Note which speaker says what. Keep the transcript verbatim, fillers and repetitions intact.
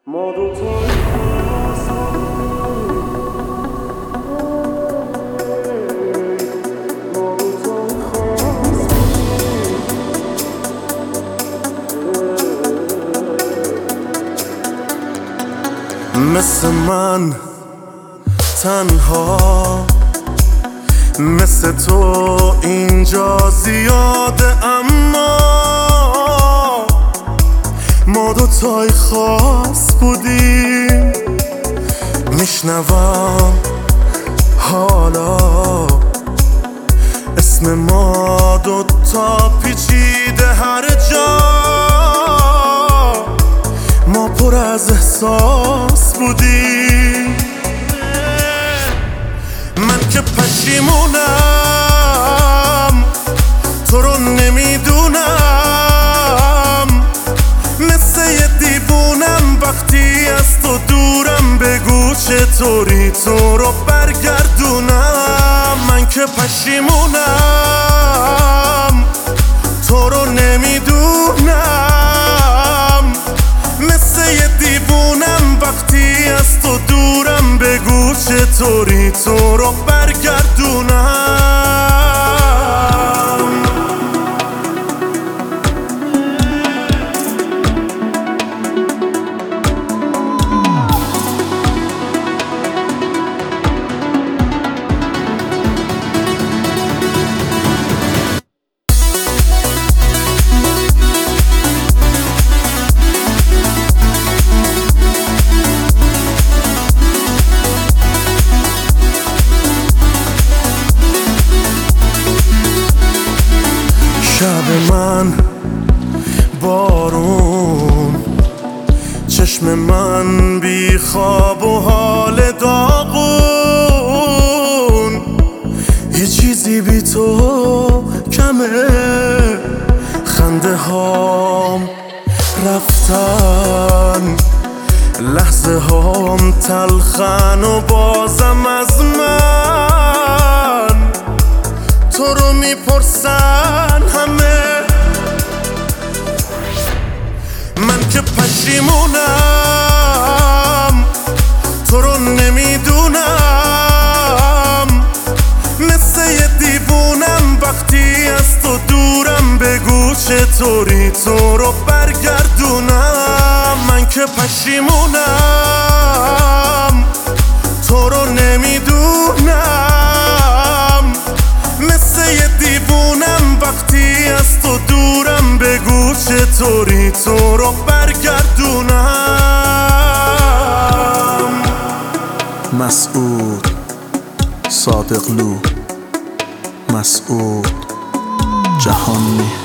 Speaker 1: ما دوتا مثل من تنها، مثل تو اینجا زیاده، اما ما دوتای خاص بودیم. میشنوم حالا اسم ما دوتا پیچیده هر جا، ما پر از احساس بودیم. من که پشیمونم تو رو نمیدونم، مثل یه دیوونم وقتی از تو دورم. بگو چطوری تو رو برگردونم. من که پشیمونم تو رو نمیدونم، مثل یه دیوونم وقتی از تو دورم. بگو چطوری تو رو برگردونم. شب من بارون، چشم من بی خواب و حال داغون. یه چیزی بی تو کمه، خنده هام رفتن، لحظه هام تلخن و بازم از من تو رو میپرسن همه. من که پشیمونم تو رو نمیدونم، مثل یه دیوونم وقتی از تو دورم. بگو چطوری تو رو برگردونم. من که پشیمونم تو رو نمیدونم، مثل یه دیوونم وقتی از تو دورم. بگو چطوری تو رو برگردونم.
Speaker 2: مسعود صادقلو، مسعود جهانی.